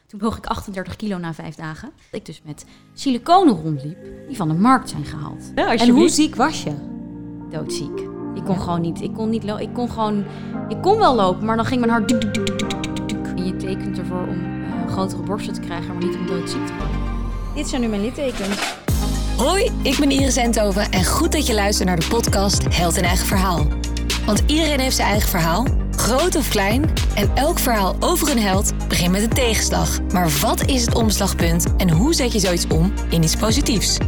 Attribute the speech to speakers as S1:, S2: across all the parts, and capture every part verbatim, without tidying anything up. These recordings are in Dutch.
S1: Toen woog ik achtendertig kilo na vijf dagen. Dat ik dus met siliconen rondliep die van de markt zijn gehaald.
S2: Ja, en hoe ziek was je?
S1: Doodziek. Ik kon ja. gewoon niet. Ik kon niet lopen. Ik kon gewoon. Ik kon wel lopen, maar dan ging mijn hart. Duk, duk, duk, duk, duk, duk. En je tekent ervoor om uh, grotere borsten te krijgen, maar niet om doodziek te worden. Dit zijn nu mijn littekens.
S2: Hoi, ik ben Iris Enthoven en goed dat je luistert naar de podcast Held in Eigen Verhaal. Want iedereen heeft zijn eigen verhaal, groot of klein. En elk verhaal over een held begint met een tegenslag. Maar wat is het omslagpunt en hoe zet je zoiets om in iets positiefs?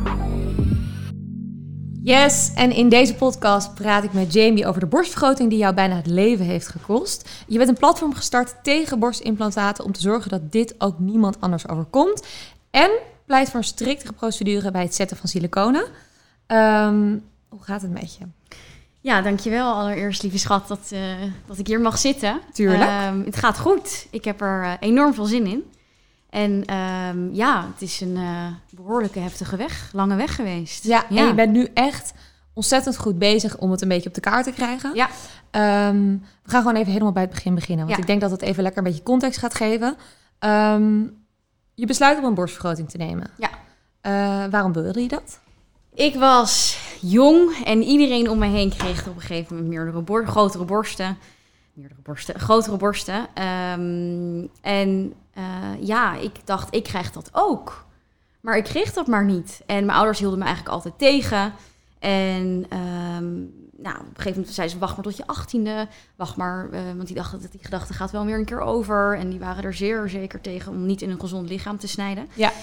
S2: Yes, en in deze podcast praat ik met Jamie over de borstvergroting die jou bijna het leven heeft gekost. Je bent een platform gestart tegen borstimplantaten om te zorgen dat dit ook niemand anders overkomt. En pleit voor een striktere procedure bij het zetten van siliconen. Um, hoe gaat het met je?
S1: Ja, dankjewel allereerst, lieve schat, dat, uh, dat ik hier mag zitten.
S2: Tuurlijk.
S1: Um, het gaat goed. Ik heb er uh, enorm veel zin in. En um, ja, het is een uh, behoorlijke heftige weg, lange weg geweest.
S2: Ja,
S1: ja,
S2: en je bent nu echt ontzettend goed bezig om het een beetje op de kaart te krijgen.
S1: Ja.
S2: Um, we gaan gewoon even helemaal bij het begin beginnen. Want ja. ik denk dat het even lekker een beetje context gaat geven. Um, je besluit om een borstvergroting te nemen.
S1: Ja.
S2: Uh, waarom wilde je dat? Ik
S1: was jong en iedereen om me heen kreeg op een gegeven moment meerdere bor- grotere borsten. Meerdere borsten, grotere borsten. Um, en uh, ja, ik dacht, ik krijg dat ook. Maar ik kreeg dat maar niet. En mijn ouders hielden me eigenlijk altijd tegen. En um, nou, op een gegeven moment zeiden ze, wacht maar tot je achttiende. Wacht maar, uh, want die dachten dat die gedachte gaat wel weer een keer over. En die waren er zeer zeker tegen om niet in een gezond lichaam te snijden.
S2: Ja.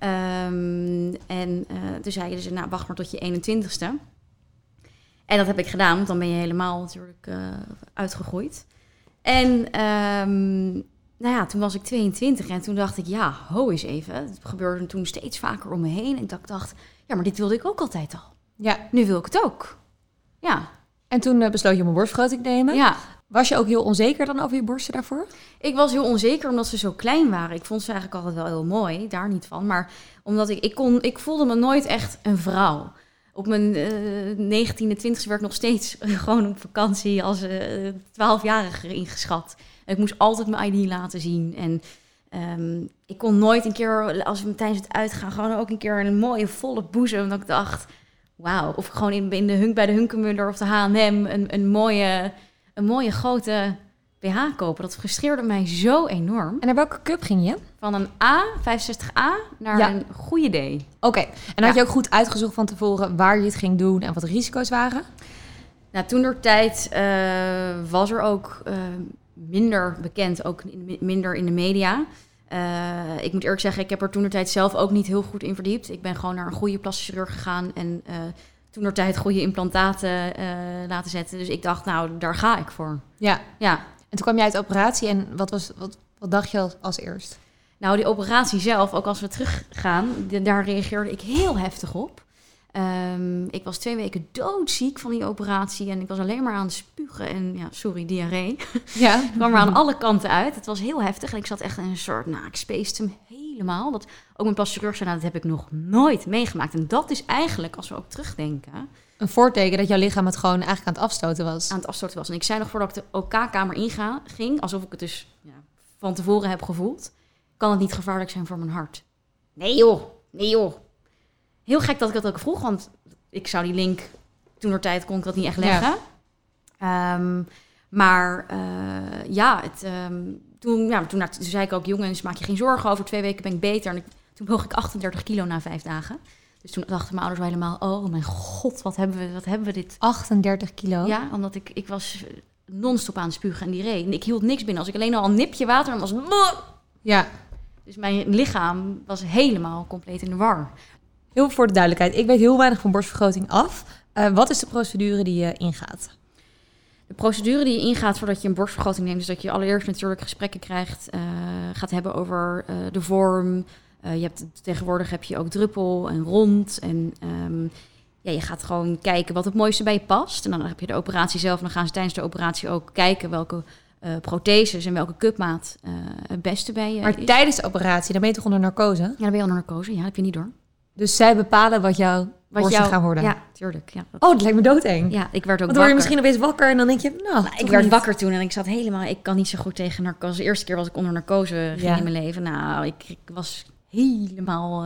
S1: Um, en uh, toen zeiden ze, nou, wacht maar tot je eenentwintigste. En dat heb ik gedaan, want dan ben je helemaal natuurlijk uh, uitgegroeid. En um, nou ja, toen was ik tweeëntwintig en toen dacht ik, ja, ho eens even. Het gebeurde toen steeds vaker om me heen. En ik dacht, ja, maar dit wilde ik ook altijd al.
S2: Ja.
S1: Nu wil ik het ook. Ja.
S2: En toen uh, besloot je om een borstvergroting te nemen.
S1: Ja.
S2: Was je ook heel onzeker dan over je borsten daarvoor?
S1: Ik was heel onzeker omdat ze zo klein waren. Ik vond ze eigenlijk altijd wel heel mooi, daar niet van. Maar omdat ik, ik, kon, ik voelde me nooit echt een vrouw. Op mijn uh, negentiende, twintigste werd ik nog steeds gewoon op vakantie als twaalfjarige uh, ingeschat. Ik moest altijd mijn I D laten zien. En um, ik kon nooit een keer, als we tijdens het uitgaan, gewoon ook een keer een mooie volle boezem. Dat ik dacht, wauw. Of gewoon in, in de hunk, bij de Hunkemuller of de H en M een, een, mooie, een mooie grote B H kopen. Dat frustreerde mij zo enorm.
S2: En naar welke cup ging je?
S1: Van een A, vijfenzestig A, naar ja. een goede D.
S2: Oké. Okay. En had ja. je ook goed uitgezocht van tevoren waar je het ging doen en wat de risico's waren?
S1: Nou, toentertijd uh, was er ook uh, minder bekend, ook in, minder in de media. Uh, ik moet eerlijk zeggen, ik heb er toentertijd zelf ook niet heel goed in verdiept. Ik ben gewoon naar een goede plastisch chirurg gegaan en uh, toentertijd goede implantaten uh, laten zetten. Dus ik dacht, nou, daar ga ik voor.
S2: Ja.
S1: Ja.
S2: En toen kwam jij uit de operatie en wat, was, wat, wat dacht je als, als eerst?
S1: Nou, die operatie zelf, ook als we teruggaan, daar reageerde ik heel heftig op. Um, ik was twee weken doodziek van die operatie en ik was alleen maar aan het spugen en, ja, sorry, diarree.
S2: Ja.
S1: Ik kwam er aan alle kanten uit. Het was heel heftig en ik zat echt in een soort, nou, ik speeste hem helemaal. Dat, ook mijn plastisch chirurg zei, nou, dat heb ik nog nooit meegemaakt. En dat is eigenlijk, als we ook terugdenken,
S2: een voorteken dat jouw lichaam het gewoon eigenlijk aan het afstoten was.
S1: Aan het afstoten was. En ik zei nog voordat ik de O K-kamer inga, ging, alsof ik het dus ja, van tevoren heb gevoeld, kan het niet gevaarlijk zijn voor mijn hart? Nee joh, nee joh. Heel gek dat ik dat ook vroeg, want ik zou die link, toentertijd kon ik dat niet echt leggen. Ja. Um, maar uh, ja, het, um, toen, ja toen, nou, toen zei ik ook, jongens, maak je geen zorgen, over twee weken ben ik beter. En ik, toen woog ik achtendertig kilo na vijf dagen. Dus toen dachten mijn ouders helemaal, oh mijn god, wat hebben we, wat hebben we dit?
S2: achtendertig kilo?
S1: Ja, omdat ik, ik was non-stop aan het spugen en die reed. En ik hield niks binnen. Als ik alleen al een nipje water was,
S2: ja.
S1: Dus mijn lichaam was helemaal compleet in de war.
S2: Heel voor de duidelijkheid, ik weet heel weinig van borstvergroting af. Uh, wat is de procedure die je ingaat?
S1: De procedure die je ingaat voordat je een borstvergroting neemt, is dat je allereerst natuurlijk gesprekken krijgt, uh, gaat hebben over uh, de vorm. Uh, je hebt, tegenwoordig heb je ook druppel en rond. En um, ja, je gaat gewoon kijken wat het mooiste bij je past. En dan heb je de operatie zelf. En dan gaan ze tijdens de operatie ook kijken welke uh, protheses en welke cupmaat uh, het beste bij je
S2: maar
S1: is.
S2: Tijdens de operatie, dan ben je toch onder narcose? Ja,
S1: dan ben je onder narcose. Ja, dat heb je niet door.
S2: Dus zij bepalen wat jouw borsten
S1: jou,
S2: gaan worden.
S1: Ja, tuurlijk. Ja, dat,
S2: Oh, dat lijkt me doodeng.
S1: ja, ik werd ook
S2: Want dan word
S1: wakker.
S2: je misschien opeens wakker en dan denk je, nou,
S1: Nou,
S2: toch
S1: ik werd
S2: niet.
S1: wakker toen en ik zat helemaal... Ik kan niet zo goed tegen narcose. De eerste keer was ik onder narcose ging
S2: Ja.
S1: in mijn leven. Nou, ik, ik was helemaal uh,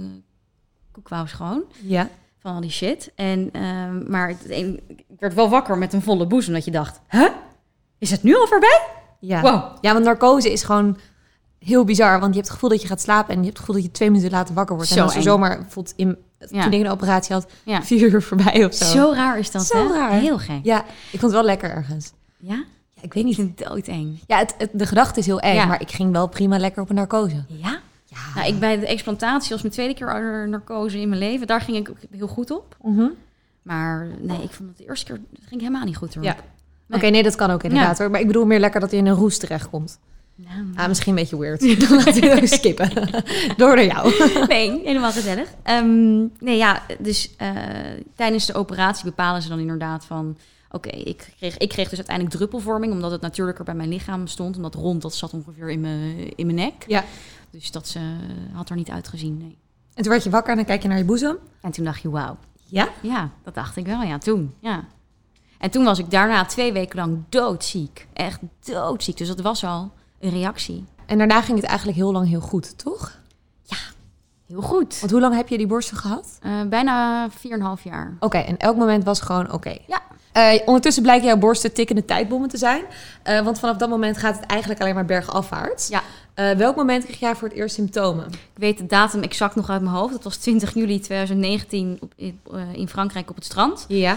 S1: koekwous gewoon.
S2: Ja.
S1: Van al die shit. En, uh, maar het, een, ik werd wel wakker met een volle boezem. Dat je dacht, huh? Is het nu al voorbij?
S2: Ja.
S1: Wow.
S2: Ja, want narcose is gewoon heel bizar. Want je hebt het gevoel dat je gaat slapen en je hebt het gevoel dat je twee minuten later wakker wordt.
S1: Zo
S2: en als er
S1: eng.
S2: zomaar, bijvoorbeeld in,
S1: Ja.
S2: toen ik een operatie had,
S1: Ja.
S2: vier uur voorbij of zo.
S1: Zo raar is dat,
S2: Zo
S1: hè?
S2: raar.
S1: Heel gek.
S2: Ja, ik vond het wel lekker ergens.
S1: Ja?
S2: Ja, ik weet
S1: Ik
S2: niet.
S1: vind het doodeng.
S2: Ja, het, het, de gedachte is heel eng,
S1: Ja.
S2: maar ik ging wel prima lekker op een narcose.
S1: Ja?
S2: Ja.
S1: Nou, ik bij de explantatie was mijn tweede keer narcose in mijn leven. Daar ging ik ook heel goed op.
S2: Mhm.
S1: Maar nee, ik vond het de eerste keer... Dat ging helemaal niet goed erop.
S2: Ja.
S1: Nee.
S2: Oké, nee, dat kan ook inderdaad
S1: Ja.
S2: hoor. Maar ik bedoel meer lekker dat je in een roes terechtkomt.
S1: Nou,
S2: Ah, misschien een beetje weird. Dan laten we het skippen. Door naar jou.
S1: nee, helemaal gezellig. Um, nee, ja, dus uh, tijdens de operatie bepalen ze dan inderdaad van... Oké, okay, ik, kreeg, ik kreeg dus uiteindelijk druppelvorming... omdat het natuurlijker bij mijn lichaam stond. Omdat rond, dat zat ongeveer in mijn, in mijn nek.
S2: Ja.
S1: Dus dat uh, had er niet uitgezien, nee.
S2: En toen werd je wakker en dan kijk je naar je boezem.
S1: En toen dacht je, wauw.
S2: Ja?
S1: Ja, dat dacht ik wel, ja, toen, ja. En toen was ik daarna twee weken lang doodziek. Echt doodziek. Dus dat was al een reactie.
S2: En daarna ging het eigenlijk heel lang heel goed, toch?
S1: Ja, heel goed.
S2: Want hoe lang heb je die borsten gehad?
S1: Uh, bijna vier en een half jaar.
S2: Oké, okay, en elk moment was gewoon oké. Okay.
S1: Ja.
S2: Uh, ondertussen blijken jouw borsten tikkende tijdbommen te zijn. Uh, want vanaf dat moment gaat het eigenlijk alleen maar bergafwaarts.
S1: Ja.
S2: Uh, welk moment kreeg jij voor het eerst symptomen?
S1: Ik weet de datum exact nog uit mijn hoofd. Dat was twintig juli tweeduizend negentien op, in, uh, in Frankrijk op het strand.
S2: Ja.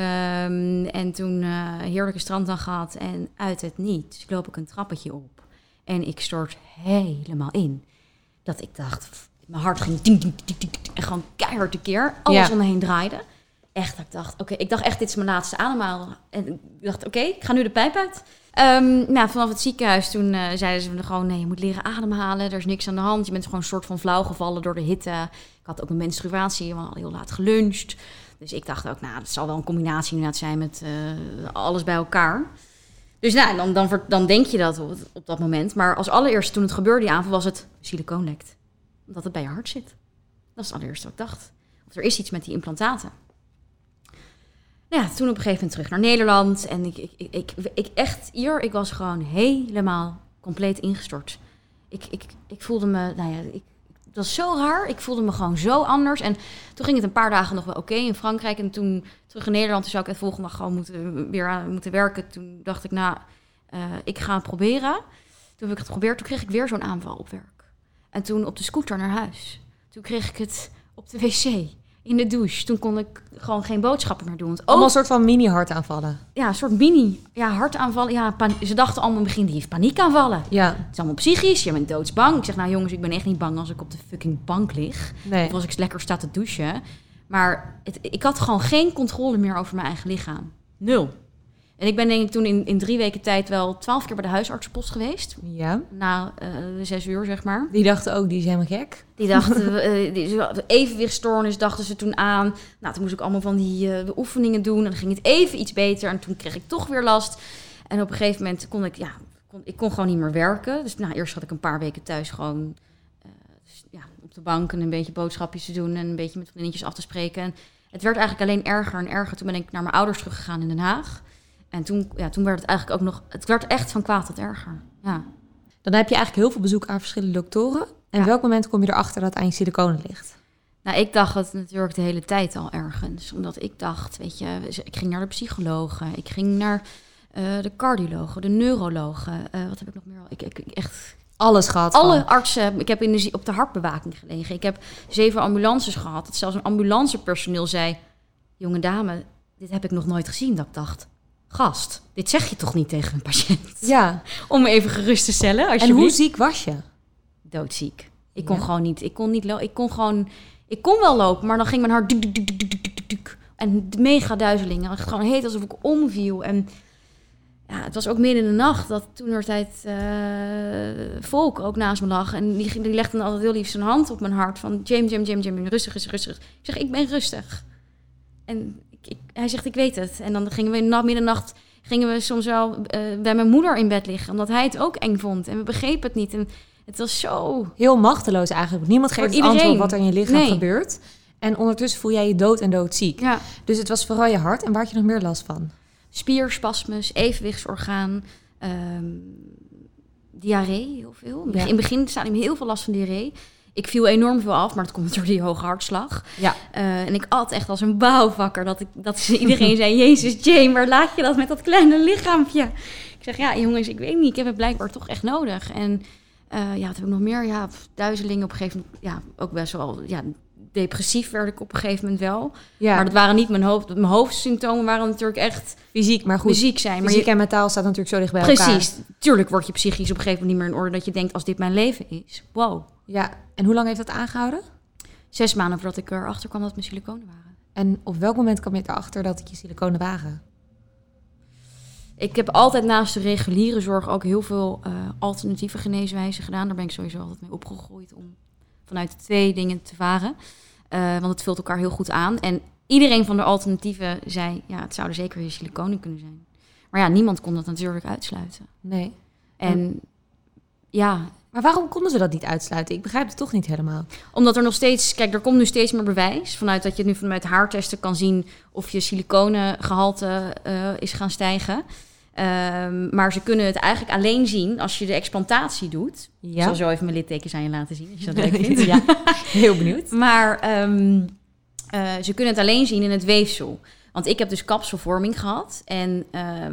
S1: Um, en toen uh, heerlijke stranddag gehad en uit het niets loop ik een trappetje op. En ik stort helemaal in. Dat ik dacht, mijn hart ging ding, ding, ding, ding, ding, en gewoon keihard tekeer. Alles
S2: ja.
S1: om me heen draaide. Echt, dat ik dacht, oké, okay, ik dacht echt, dit is mijn laatste ademhaal. En ik dacht, oké, okay, ik ga nu de pijp uit. Um, nou, vanaf het ziekenhuis toen uh, zeiden ze me gewoon, nee, je moet leren ademhalen. Er is niks aan de hand. Je bent gewoon een soort van flauw gevallen door de hitte. Ik had ook een menstruatie, we hadden heel laat geluncht. Dus ik dacht ook, nou, dat zal wel een combinatie inderdaad zijn met uh, alles bij elkaar. Dus nou, dan, dan, dan denk je dat op, op dat moment. Maar als allereerste toen het gebeurde die avond was het silicoon lekt. Omdat het bij je hart zit. Dat is het allereerste wat ik dacht. Of er is iets met die implantaten. Nou ja, toen op een gegeven moment terug naar Nederland. En ik, ik, ik, ik, ik echt hier, ik was gewoon helemaal compleet ingestort. Ik, ik, ik voelde me, nou ja, ik, het was zo raar. Ik voelde me gewoon zo anders. En toen ging het een paar dagen nog wel oké okay in Frankrijk. En toen terug in Nederland, toen zou ik het volgende dag gewoon moeten, weer aan moeten werken. Toen dacht ik, nou, uh, ik ga het proberen. Toen heb ik het geprobeerd. Toen kreeg ik weer zo'n aanval op werk. En toen op de scooter naar huis. Toen kreeg ik het op de wc. In de douche. Toen kon ik gewoon geen boodschappen meer doen. Want
S2: allemaal een soort van mini-hartaanvallen.
S1: Ja, een soort mini. Ja, hartaanvallen. Ja, pan- ze dachten allemaal in het begin, die heeft paniekaanvallen.
S2: Ja.
S1: Het is allemaal psychisch. Je bent doodsbang. Ik zeg, nou jongens, ik ben echt niet bang als ik op de fucking bank lig.
S2: Nee.
S1: Of als ik lekker sta te douchen. Maar het, ik had gewoon geen controle meer over mijn eigen lichaam. Nul. En ik ben denk ik toen in, in drie weken tijd wel twaalf keer bij de huisartsenpost geweest.
S2: Ja.
S1: Na uh, zes uur, zeg maar.
S2: Die dachten ook, die is helemaal gek.
S1: Die dachten, uh, die, evenwichtstoornis dachten ze toen aan. Nou, toen moest ik allemaal van die uh, oefeningen doen. En dan ging het even iets beter. En toen kreeg ik toch weer last. En op een gegeven moment kon ik, ja, kon, ik kon gewoon niet meer werken. Dus nou, eerst had ik een paar weken thuis gewoon uh, dus, ja, op de bank en een beetje boodschapjes te doen. En een beetje met vriendinnetjes af te spreken. En het werd eigenlijk alleen erger en erger. Toen ben ik naar mijn ouders teruggegaan in Den Haag. En toen, ja, toen werd het eigenlijk ook nog... Het werd echt van kwaad tot erger, ja.
S2: Dan heb je eigenlijk heel veel bezoek aan verschillende doktoren. En
S1: ja.
S2: welk moment kom je erachter dat aan je siliconen ligt?
S1: Nou, ik dacht het natuurlijk de hele tijd al ergens. Omdat ik dacht, weet je... Ik ging naar de psychologen. Ik ging naar uh, de cardiologen, de neurologen. Uh, wat heb ik nog meer? Ik, ik, ik echt...
S2: Alles gehad.
S1: Alle
S2: gewoon.
S1: artsen. Ik heb in de, op de hartbewaking gelegen. Ik heb zeven ambulances gehad. Dat zelfs een ambulancepersoneel zei... Jonge dame, dit heb ik nog nooit gezien. Dat ik dacht... Gast, dit zeg je toch niet tegen een patiënt?
S2: Ja.
S1: Om me even gerust te stellen.
S2: En hoe ziek was je?
S1: Doodziek. Ik kon
S2: ja.
S1: gewoon niet. Ik kon niet lopen. Ik kon gewoon. Ik kon wel lopen, maar dan ging mijn hart. Duk, duk, duk, duk, duk, duk, duk. En mega duizelingen. Het gewoon heet alsof ik omviel. En ja, het was ook midden in de nacht dat toen er tijd uh, Volk ook naast me lag. En die, die legde dan altijd heel lief zijn hand op mijn hart. Van James, James, James, James, rustig, rustig, rustig. Ik zeg, ik ben rustig. En ik, hij zegt, ik weet het. En dan gingen we in de middernacht gingen we soms wel uh, bij mijn moeder in bed liggen. Omdat hij het ook eng vond. En we begrepen het niet. En het was zo...
S2: Heel machteloos eigenlijk. Niemand geeft het antwoord wat er in je lichaam
S1: nee.
S2: gebeurt. En ondertussen voel jij je dood en doodziek.
S1: Ja.
S2: Dus het was vooral je hart. En waar had je nog meer last van?
S1: Spierspasmus, evenwichtsorgaan, um, diarree heel veel.
S2: Ja.
S1: In het begin staat ik me heel veel last van diarree. Ik viel enorm veel af, maar dat komt door die hoge hartslag.
S2: Ja.
S1: Uh, en ik at echt als een bouwvakker. Dat, ik, dat iedereen zei, Jezus, Jane, waar laat je dat met dat kleine lichaampje? Ik zeg, ja jongens, ik weet niet. Ik heb het blijkbaar toch echt nodig. En uh, ja, wat heb ik nog meer? Ja, duizeling op een gegeven moment. Ja, ook best wel... Ja, depressief werd ik op een gegeven moment wel.
S2: Ja. Maar
S1: dat waren niet mijn hoofd... Mijn hoofdsymptomen waren natuurlijk echt...
S2: Fysiek, maar goed.
S1: Fysiek zijn.
S2: Fysiek
S1: maar je,
S2: en mentaal staat natuurlijk zo dicht bij
S1: precies,
S2: elkaar.
S1: Precies. Tuurlijk word je psychisch op een gegeven moment niet meer in orde... dat je denkt, als dit mijn leven is. Wow.
S2: Ja, en hoe lang heeft dat aangehouden?
S1: Zes maanden voordat ik erachter kwam dat het mijn siliconen waren.
S2: En op welk moment kwam je erachter dat het je siliconen waren?
S1: Ik heb altijd naast de reguliere zorg ook heel veel uh, alternatieve geneeswijzen gedaan. Daar ben ik sowieso altijd mee opgegroeid om vanuit de twee dingen te varen. Uh, want het vult elkaar heel goed aan. En iedereen van de alternatieven zei, ja, het zouden zeker je siliconen kunnen zijn. Maar ja, niemand kon dat natuurlijk uitsluiten.
S2: Nee.
S1: En
S2: ja.
S1: ja...
S2: Maar waarom konden ze dat niet uitsluiten? Ik begrijp het toch niet helemaal.
S1: Omdat er nog steeds... Kijk, er komt nu steeds meer bewijs. Vanuit dat je nu vanuit haartesten kan zien... of je siliconengehalte uh, is gaan stijgen. Um, maar ze kunnen het eigenlijk alleen zien... als je de explantatie doet. Ja. Ik zal zo even mijn littekens aan je laten zien... als je dat leuk vindt.
S2: Ja, heel benieuwd.
S1: Maar um, uh, ze kunnen het alleen zien in het weefsel. Want ik heb dus kapselvorming gehad. En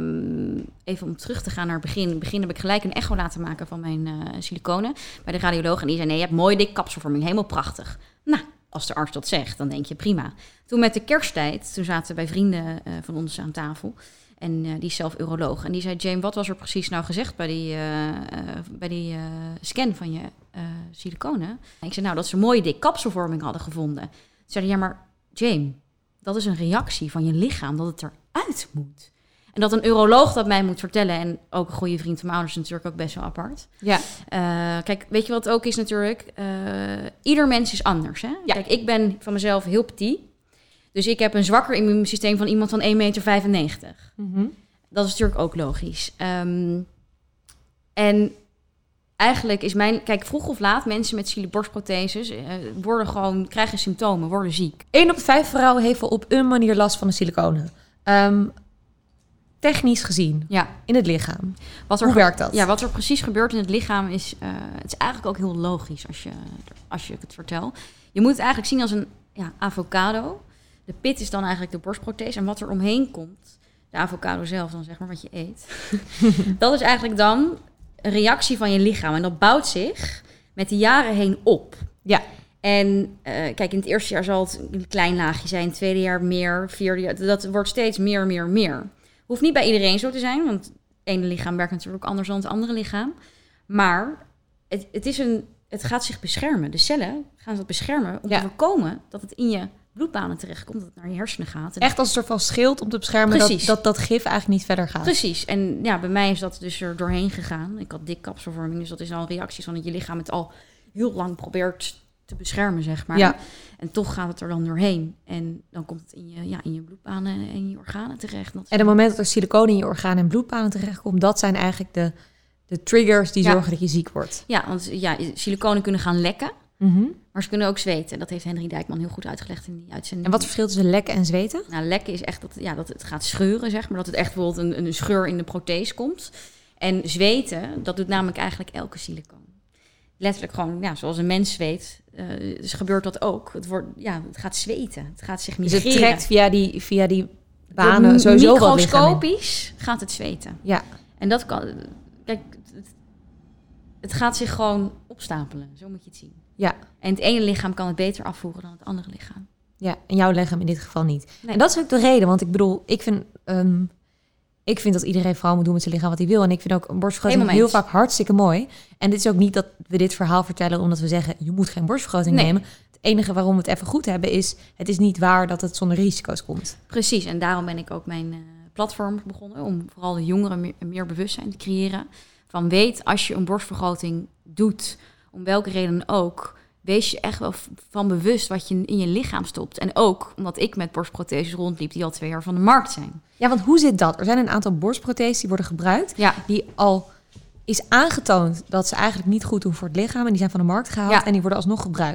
S1: um, even om terug te gaan naar het begin. In het begin heb ik gelijk een echo laten maken van mijn uh, siliconen. Bij de radioloog. En die zei, nee, je hebt mooi dik kapselvorming. Helemaal prachtig. Nou, als de arts dat zegt, dan denk je prima. Toen met de kersttijd, toen zaten bij vrienden uh, van ons aan tafel. En uh, die is zelf uroloog. En die zei, Jane, wat was er precies nou gezegd bij die, uh, uh, bij die uh, scan van je uh, siliconen? En ik zei, nou, dat ze een mooie dik kapselvorming hadden gevonden. Toen zei hij, ja, maar Jane... Dat is een reactie van je lichaam, dat het eruit moet. En dat een uroloog dat mij moet vertellen... en ook een goede vriend van mijn ouders natuurlijk ook best wel apart.
S2: Ja.
S1: Uh, kijk, weet je wat het ook is natuurlijk? Uh, ieder mens is anders. Hè? Ja. Kijk, ik ben van mezelf heel petit. Dus ik heb een zwakker immuunsysteem van iemand van één meter vijfennegentig.
S2: Mm-hmm.
S1: Dat is natuurlijk ook logisch. Um, en... Eigenlijk is mijn... Kijk, vroeg of laat, mensen met borstprotheses uh, worden gewoon, krijgen symptomen, worden ziek.
S2: Eén op de vijf vrouwen heeft wel op een manier last van de siliconen. Um, technisch gezien,
S1: ja.
S2: in het lichaam.
S1: Wat er
S2: Hoe
S1: ge-
S2: werkt dat?
S1: Ja, wat er precies gebeurt in het lichaam is... Uh, het is eigenlijk ook heel logisch als je, als je het vertelt. Je moet het eigenlijk zien als een ja, avocado. De pit is dan eigenlijk de borstprothese. En wat er omheen komt, de avocado zelf dan zeg maar, wat je eet. Dat is eigenlijk dan... een reactie van je lichaam. En dat bouwt zich met de jaren heen op.
S2: Ja.
S1: En uh, kijk, in het eerste jaar zal het een klein laagje zijn. Het tweede jaar meer, vierde jaar... Dat wordt steeds meer, meer, meer. Hoeft niet bij iedereen zo te zijn. Want het ene lichaam werkt natuurlijk ook anders dan het andere lichaam. Maar het, het, is een, het gaat zich beschermen. De cellen gaan dat beschermen om ja. te voorkomen dat het in je bloedbanen terechtkomt, dat het naar je hersenen gaat. En
S2: echt als een soort van schild om te beschermen dat, dat dat gif eigenlijk niet verder gaat.
S1: Precies. En ja, bij mij is dat dus er doorheen gegaan. Ik had dik kapselvorming, dus dat is al een reactie van dat je lichaam het al heel lang probeert te beschermen, zeg maar.
S2: Ja.
S1: En toch gaat het er dan doorheen. En dan komt het in je, ja, in je bloedbanen en je organen terecht. Dat
S2: en het moment dat er siliconen in je organen en bloedbanen terechtkomt, dat zijn eigenlijk de, de triggers die ja. zorgen dat je ziek wordt.
S1: Ja, want ja, siliconen kunnen gaan lekken.
S2: Mm-hmm.
S1: Maar ze kunnen ook zweten. Dat heeft Henry Dijkman heel goed uitgelegd in die uitzending.
S2: En wat het verschil tussen lekken en zweten?
S1: Nou, lekken is echt dat, ja, dat het gaat scheuren, zeg maar. Dat het echt bijvoorbeeld een, een scheur in de prothese komt. En zweten, dat doet namelijk eigenlijk elke silicoon. Letterlijk gewoon, ja, zoals een mens zweet, uh, dus gebeurt dat ook. Het, wordt, ja, het gaat zweten. Het gaat zich migreren.
S2: Dus het trekt via die, via die banen de, sowieso
S1: microscopisch gaat het zweten.
S2: Ja.
S1: En dat kan... Kijk, het, het gaat zich gewoon opstapelen. Zo moet je het zien.
S2: Ja.
S1: En het ene lichaam kan het beter afvoeren dan het andere lichaam.
S2: Ja, en jouw lichaam in dit geval niet.
S1: Nee.
S2: En dat is ook de reden, want ik bedoel, ik vind, um, ik vind dat iedereen vooral moet doen met zijn lichaam wat hij wil. En ik vind ook een borstvergroting heel vaak hartstikke mooi. En dit is ook niet dat we dit verhaal vertellen omdat we zeggen, je moet geen borstvergroting
S1: nee.
S2: nemen. Het enige waarom we het even goed hebben is, het is niet waar dat het zonder risico's komt.
S1: Precies, en daarom ben ik ook mijn uh, platform begonnen, om vooral de jongeren meer, meer bewustzijn te creëren. Van weet, als je een borstvergroting doet, om welke reden ook, wees je echt wel van bewust wat je in je lichaam stopt. En ook omdat ik met borstprotheses rondliep die al twee jaar van de markt zijn.
S2: Ja, want hoe zit dat? Er zijn een aantal borstprotheses die worden gebruikt,
S1: ja.
S2: die al is aangetoond dat ze eigenlijk niet goed doen voor het lichaam en die zijn van de markt gehaald ja. en die worden alsnog gebruikt.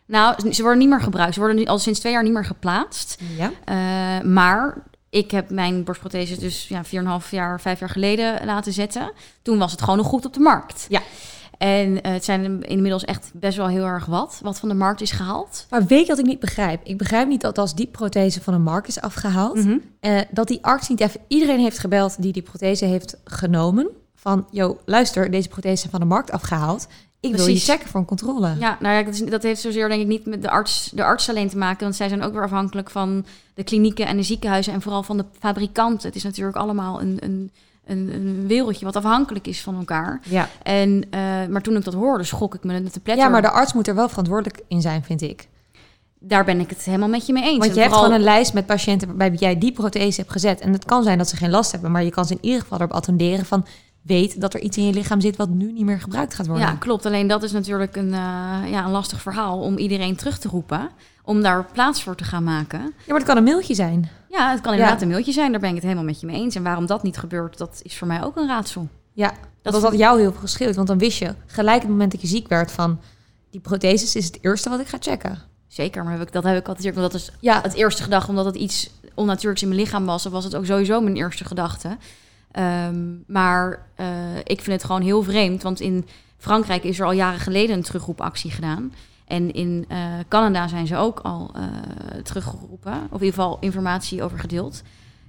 S1: Nou, ze worden niet meer gebruikt. Ze worden nu al sinds twee jaar niet meer geplaatst.
S2: Ja.
S1: Uh, maar ik heb mijn borstprothese dus ja, vier en een half jaar, vijf jaar geleden laten zetten. Toen was het gewoon nog goed op de markt.
S2: Ja.
S1: En uh, het zijn inmiddels echt best wel heel erg wat, wat van de markt is gehaald.
S2: Maar weet je wat ik niet begrijp? Ik begrijp niet dat als die prothese van de markt is afgehaald,
S1: Mm-hmm.
S2: uh, dat die arts niet even iedereen heeft gebeld die die prothese heeft genomen. Van, joh, luister, deze prothese is van de markt afgehaald. Ik wil
S1: Precies.
S2: je checken voor een controle.
S1: Ja, nou ja, dat, is, dat heeft zozeer denk ik niet met de arts, de arts alleen te maken. Want zij zijn ook weer afhankelijk van de klinieken en de ziekenhuizen en vooral van de fabrikanten. Het is natuurlijk allemaal een, een, een, een wereldje wat afhankelijk is van elkaar.
S2: Ja.
S1: En, uh, maar toen ik dat hoorde, schrok ik me met de pletter.
S2: Ja, maar de arts moet er wel verantwoordelijk in zijn, vind ik.
S1: Daar ben ik het helemaal met je mee eens.
S2: Want je
S1: en
S2: hebt
S1: vooral...
S2: gewoon een lijst met patiënten waarbij jij die prothese hebt gezet. En het kan zijn dat ze geen last hebben, maar je kan ze in ieder geval erop attenderen van, weet dat er iets in je lichaam zit wat nu niet meer gebruikt gaat worden.
S1: Ja, klopt. Alleen dat is natuurlijk een, uh, ja, een lastig verhaal om iedereen terug te roepen. Om daar plaats voor te gaan maken.
S2: Ja, maar het kan een mailtje zijn.
S1: Ja, het kan inderdaad
S2: Ja.
S1: een mailtje zijn. Daar ben ik het helemaal met je mee eens. En waarom dat niet gebeurt, dat is voor mij ook een raadsel.
S2: Ja, dat, dat had jou heel veel gescheeld. Want dan wist je gelijk het moment dat je ziek werd van, die protheses is het eerste wat ik ga checken.
S1: Zeker, maar heb ik, dat heb ik altijd. Want dat is
S2: Ja.
S1: het eerste gedachte, omdat het iets onnatuurlijks in mijn lichaam was. Dan was het ook sowieso mijn eerste gedachte. Um, maar uh, ik vind het gewoon heel vreemd. Want in Frankrijk is er al jaren geleden een terugroepactie gedaan. En in uh, Canada zijn ze ook al uh, teruggeroepen. Of in ieder geval informatie over gedeeld.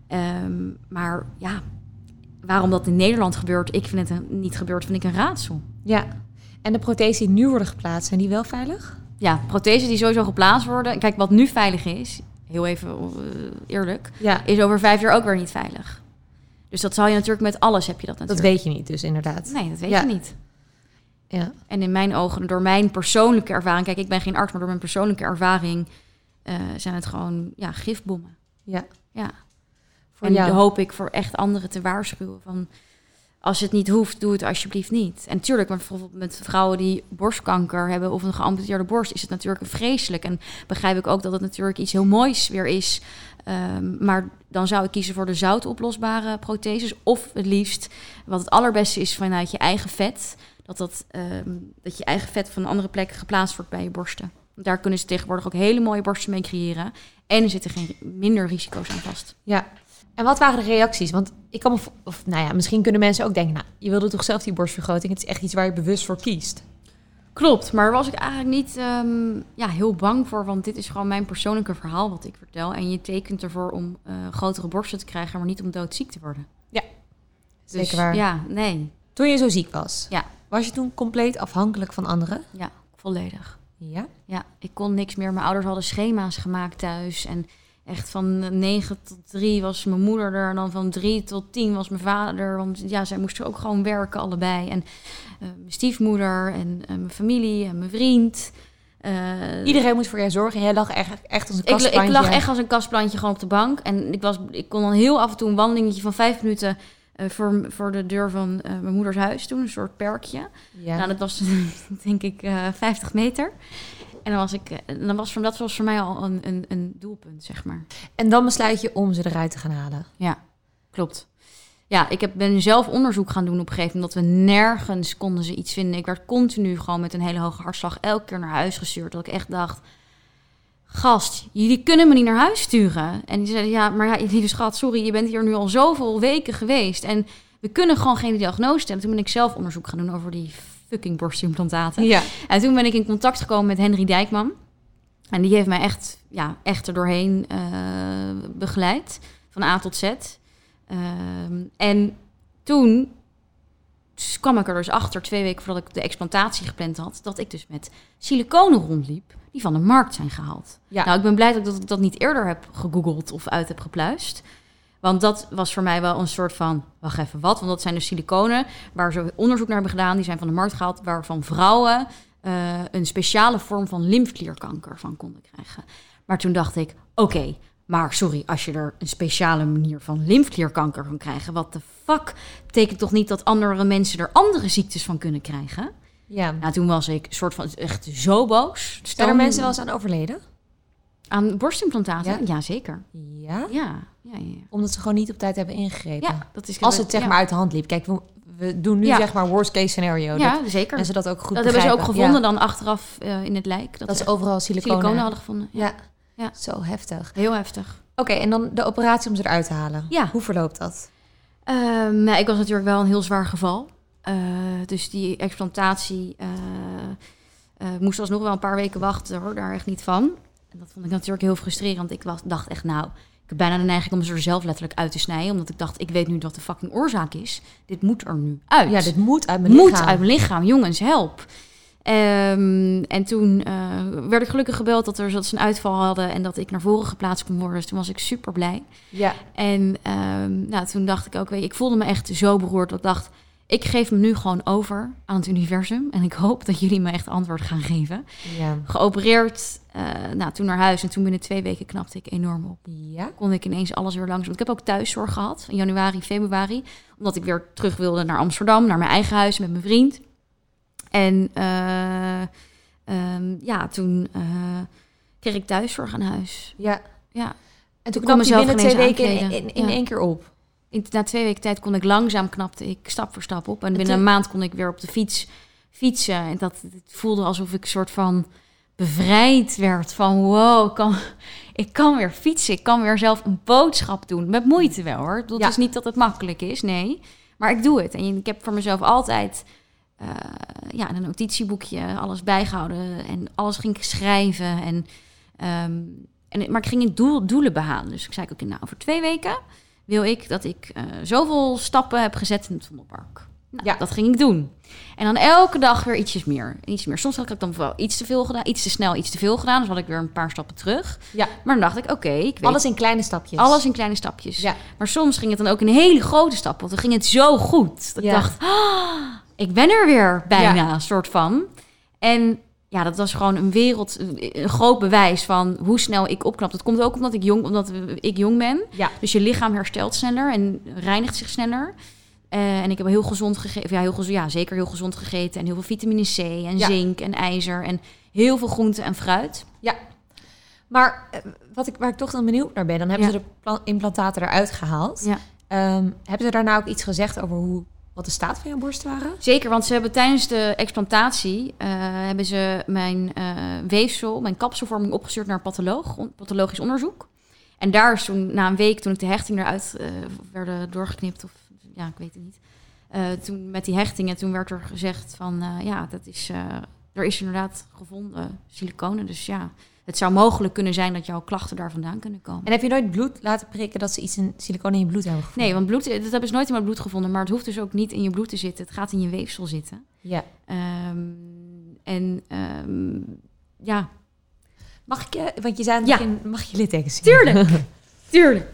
S1: Um, maar ja, waarom dat in Nederland gebeurt, ik vind het een, niet gebeurd, vind ik een raadsel.
S2: Ja, en de prothesen die nu worden geplaatst, zijn die wel veilig?
S1: Ja, prothesen die sowieso geplaatst worden. Kijk, wat nu veilig is, heel even uh, eerlijk,
S2: Ja.
S1: is over vijf jaar ook weer niet veilig. Dus dat zal je natuurlijk met alles heb je dat
S2: Dat
S1: natuurlijk.
S2: weet je niet, dus inderdaad.
S1: Nee, dat weet
S2: Ja.
S1: je niet.
S2: Ja.
S1: En in mijn ogen, door mijn persoonlijke ervaring, kijk, ik ben geen arts, maar door mijn persoonlijke ervaring uh, zijn het gewoon ja, gifbommen.
S2: Ja.
S1: Ja.
S2: Voor
S1: en
S2: jou.
S1: dan hoop ik voor echt anderen te waarschuwen van, als het niet hoeft, doe het alsjeblieft niet. En natuurlijk, maar bijvoorbeeld met vrouwen die borstkanker hebben of een geamputeerde borst, is het natuurlijk vreselijk. En begrijp ik ook dat het natuurlijk iets heel moois weer is. Um, maar dan zou ik kiezen voor de zoutoplosbare protheses. Of het liefst, wat het allerbeste is vanuit je eigen vet, dat, dat, um, dat je eigen vet van andere plekken geplaatst wordt bij je borsten. Daar kunnen ze tegenwoordig ook hele mooie borsten mee creëren. En er zitten geen minder risico's aan vast.
S2: Ja. En wat waren de reacties? Want ik kan me, of nou ja, misschien kunnen mensen ook denken, nou, je wilde toch zelf die borstvergroting? Het is echt iets waar je bewust voor kiest.
S1: Klopt, maar was ik eigenlijk niet um, ja, heel bang voor, want dit is gewoon mijn persoonlijke verhaal wat ik vertel. En je tekent ervoor om uh, grotere borsten te krijgen, maar niet om doodziek te worden.
S2: Ja,
S1: dus,
S2: zeker waar.
S1: Ja, nee.
S2: Toen je zo ziek was,
S1: ja.
S2: was je toen compleet afhankelijk van anderen?
S1: Ja, volledig.
S2: Ja?
S1: Ja, ik kon niks meer. Mijn ouders hadden schema's gemaakt thuis en echt van negen tot drie was mijn moeder er. En dan van drie tot tien was mijn vader. Want ja, zij moesten ook gewoon werken allebei. En uh, mijn stiefmoeder en uh, mijn familie en mijn vriend. Uh,
S2: Iedereen moest voor jou zorgen. Jij lag echt, echt als een
S1: ik,
S2: kastplantje.
S1: ik lag echt als een kastplantje gewoon op de bank. En ik, was, ik kon dan heel af en toe een wandelingetje van vijf minuten uh, voor, voor de deur van uh, mijn moeders huis doen. Een soort perkje.
S2: Ja.
S1: Nou, dat was denk ik uh, vijftig meter. En dan was ik, dan was voor, dat was voor mij al een, een, een doelpunt, zeg maar.
S2: En dan besluit je om ze eruit te gaan halen.
S1: Ja, klopt. Ja, ik heb, ben zelf onderzoek gaan doen op een gegeven moment, dat we nergens konden ze iets vinden. Ik werd continu gewoon met een hele hoge hartslag elke keer naar huis gestuurd. Dat ik echt dacht, gast, jullie kunnen me niet naar huis sturen. En die zeiden, ja, maar ja, lieve schat, sorry, je bent hier nu al zoveel weken geweest. En we kunnen gewoon geen diagnose stellen. Toen ben ik zelf onderzoek gaan doen over die fucking borstimplantaten.
S2: Ja.
S1: En toen ben ik in contact gekomen met Henry Dijkman. En die heeft mij echt, ja, echt er doorheen uh, begeleid. Van A tot Z. Uh, en toen kwam ik er dus achter, twee weken voordat ik de explantatie gepland had, dat ik dus met siliconen rondliep die van de markt zijn gehaald.
S2: Ja.
S1: Nou, ik ben blij dat ik dat niet eerder heb gegoogeld of uit heb gepluist. Want dat was voor mij wel een soort van, wacht even, wat? Want dat zijn dus siliconen waar ze onderzoek naar hebben gedaan. Die zijn van de markt gehaald, waarvan vrouwen uh, een speciale vorm van lymfeklierkanker van konden krijgen. Maar toen dacht ik, oké, okay, maar sorry, als je er een speciale manier van lymfeklierkanker kan krijgen, wat de fuck, betekent toch niet dat andere mensen er andere ziektes van kunnen krijgen?
S2: Ja.
S1: Nou, toen was ik soort van echt zo boos.
S2: Zijn er mensen wel eens aan overleden?
S1: Aan borstimplantaten?
S2: Ja.
S1: Jazeker.
S2: Ja?
S1: Ja, ja, ja.
S2: Omdat ze gewoon niet op tijd hebben ingegrepen.
S1: Ja, dat is
S2: Als het zeg
S1: ja.
S2: maar uit de hand liep. Kijk, we, we doen nu
S1: Ja.
S2: zeg maar worst case scenario.
S1: Ja,
S2: Dat
S1: zeker.
S2: mensen dat ook goed
S1: Dat hebben ze ook
S2: begrijpen.
S1: gevonden
S2: Ja.
S1: dan achteraf uh, in het lijk.
S2: Dat, dat ze overal siliconen,
S1: siliconen hadden gevonden.
S2: Ja.
S1: Ja.
S2: Zo heftig.
S1: Heel heftig.
S2: Oké, okay, en dan de operatie om ze eruit te halen.
S1: Ja.
S2: Hoe verloopt dat?
S1: Um, nou, ik was natuurlijk wel een heel zwaar geval. Uh, dus die explantatie uh, uh, moest alsnog wel een paar weken wachten, hoor, daar echt niet van. En dat vond ik natuurlijk heel frustrerend. Ik was, dacht echt, nou, ik heb bijna de neiging om ze er zelf letterlijk uit te snijden. Omdat ik dacht, ik weet nu wat de fucking oorzaak is. Dit moet er nu uit.
S2: Ja, dit moet uit mijn
S1: moet
S2: lichaam.
S1: uit mijn lichaam. Jongens, help. Um, en toen uh, werd ik gelukkig gebeld dat, er, dat ze een uitval hadden en dat ik naar voren geplaatst kon worden. Dus toen was ik super blij.
S2: Ja.
S1: En um, nou, toen dacht ik ook, weet je, ik voelde me echt zo beroerd. Dat ik dacht, ik geef me nu gewoon over aan het universum. En ik hoop dat jullie me echt antwoord gaan geven.
S2: Ja.
S1: Geopereerd, uh, nou, toen naar huis. En toen binnen twee weken knapte ik enorm op.
S2: Ja.
S1: Kon ik ineens alles weer langs. Want ik heb ook thuiszorg gehad in januari, februari. Omdat ik weer terug wilde naar Amsterdam, naar mijn eigen huis met mijn vriend. En uh, um, ja, toen uh, kreeg ik thuiszorg aan huis.
S2: Ja.
S1: Ja.
S2: En toen
S1: ik kon
S2: kwam je
S1: mezelf
S2: binnen twee
S1: ineens
S2: weken in,
S1: aankleden.
S2: in, in
S1: Ja.
S2: één keer op.
S1: In, na twee weken tijd kon ik langzaam, knapte ik stap voor stap op. En binnen
S2: toen...
S1: een maand kon ik weer op de fiets fietsen. En dat het voelde alsof ik een soort van bevrijd werd. Van wow, ik kan, ik kan weer fietsen. Ik kan weer zelf een boodschap doen. Met moeite wel, hoor. Het
S2: Ja.
S1: is niet dat het makkelijk is, nee. Maar ik doe het. En ik heb voor mezelf altijd uh, ja, in een notitieboekje alles bijgehouden. En alles ging ik schrijven. En, um, en, maar ik ging in doel, doelen behalen. Dus ik zei ook, nou, over twee weken wil ik dat ik uh, zoveel stappen heb gezet in het Vondelpark. Nou,
S2: Ja.
S1: dat ging ik doen. En dan elke dag weer ietsjes meer. Iets meer. Soms had ik dan wel iets te veel gedaan, iets te snel, iets te veel gedaan. Dus had ik weer een paar stappen terug.
S2: Ja.
S1: Maar dan dacht ik, oké, okay, ik weet
S2: alles in kleine stapjes.
S1: alles in kleine stapjes.
S2: Ja.
S1: Maar soms ging het dan ook in hele grote stappen. Want dan ging het zo goed. Dat
S2: Ja.
S1: ik dacht, ah, ik ben er weer bijna,
S2: Ja.
S1: soort van. En ja, dat was gewoon een wereld, een groot bewijs van hoe snel ik opknap. Dat komt ook omdat ik jong, omdat ik jong ben.
S2: Ja.
S1: Dus je lichaam herstelt sneller en reinigt zich sneller. Uh, en ik heb heel gezond gegeten. Ja, heel gezond, ja, zeker heel gezond gegeten. En heel veel vitamine C en
S2: Ja.
S1: zink en ijzer. En heel veel groente en fruit.
S2: Ja. Maar uh, wat ik, waar ik toch dan benieuwd naar ben, dan hebben
S1: Ja.
S2: ze de pla- implantaten eruit gehaald.
S1: Ja.
S2: Um, hebben ze daarna ook iets gezegd over hoe, wat de staat van jouw borsten waren?
S1: Zeker, want ze hebben tijdens de explantatie uh, hebben ze mijn uh, weefsel, mijn kapselvorming opgestuurd naar een patholoog, on- pathologisch onderzoek. En daar is toen, na een week, toen ik de hechting eruit uh, werden doorgeknipt, of ja, ik weet het niet. Uh, toen met die hechtingen, toen werd er gezegd van, uh, ja, dat is, uh, er is inderdaad gevonden siliconen. Dus ja, het zou mogelijk kunnen zijn dat jouw klachten daar vandaan kunnen komen.
S2: En heb je nooit bloed laten prikken dat ze iets in siliconen in je bloed hebben gevonden?
S1: Nee, want bloed, dat hebben ze nooit in mijn bloed gevonden. Maar het hoeft dus ook niet in je bloed te zitten. Het gaat in je weefsel zitten.
S2: Ja.
S1: Um, en um, ja.
S2: Mag ik je, want je zei aan het
S1: Ja.
S2: begin, mag je littekens zien?
S1: Tuurlijk, tuurlijk.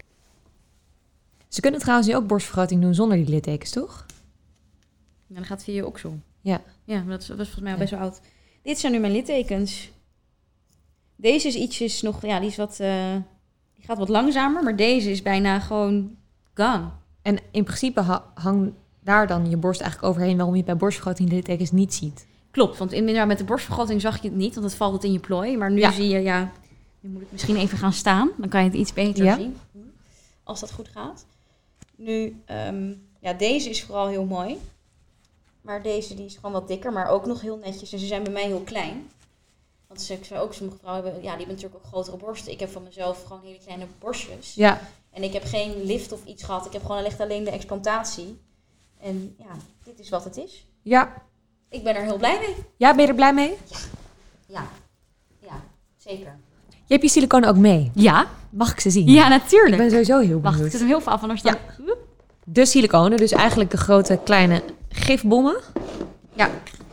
S2: Ze kunnen trouwens nu ook borstvergroting doen zonder die littekens, toch?
S1: En dan gaat het via je oksel.
S2: Ja.
S1: Ja, maar dat is, dat is volgens mij al
S2: Ja.
S1: best wel oud. Dit zijn nu mijn littekens. Deze is ietsjes nog, ja, die is wat, uh, die gaat wat langzamer, maar deze is bijna gewoon gone.
S2: En in principe ha- hangt daar dan je borst eigenlijk overheen, waarom je bij borstvergroting de littekens niet ziet.
S1: Klopt, want in, ja, met de borstvergroting zag je het niet, want het valt het in je plooi. Maar nu
S2: Ja.
S1: zie je, ja, nu moet ik misschien even gaan staan. Dan kan je het iets beter
S2: Ja.
S1: zien, als dat goed gaat. Nu, um, ja, deze is vooral heel mooi. Maar deze die is gewoon wat dikker, maar ook nog heel netjes. En ze zijn bij mij heel klein. Want ik zou ook sommige vrouwen hebben, ja, die hebben natuurlijk ook grotere borsten. Ik heb van mezelf gewoon hele kleine borstjes.
S2: Ja.
S1: En ik heb geen lift of iets gehad. Ik heb gewoon echt alleen de explantatie. En ja, dit is wat het is.
S2: Ja.
S1: Ik ben er heel blij mee.
S2: Ja, ben je er blij mee?
S1: Ja, ja, zeker.
S2: Je hebt je siliconen ook mee.
S1: Ja,
S2: Mag ik ze zien?
S1: ja, natuurlijk.
S2: Ik ben sowieso heel
S1: Wacht,
S2: benieuwd.
S1: ik zet hem heel veel af, anders dan...
S2: Ja. De siliconen, dus eigenlijk de grote kleine gifbommen.
S1: Ja.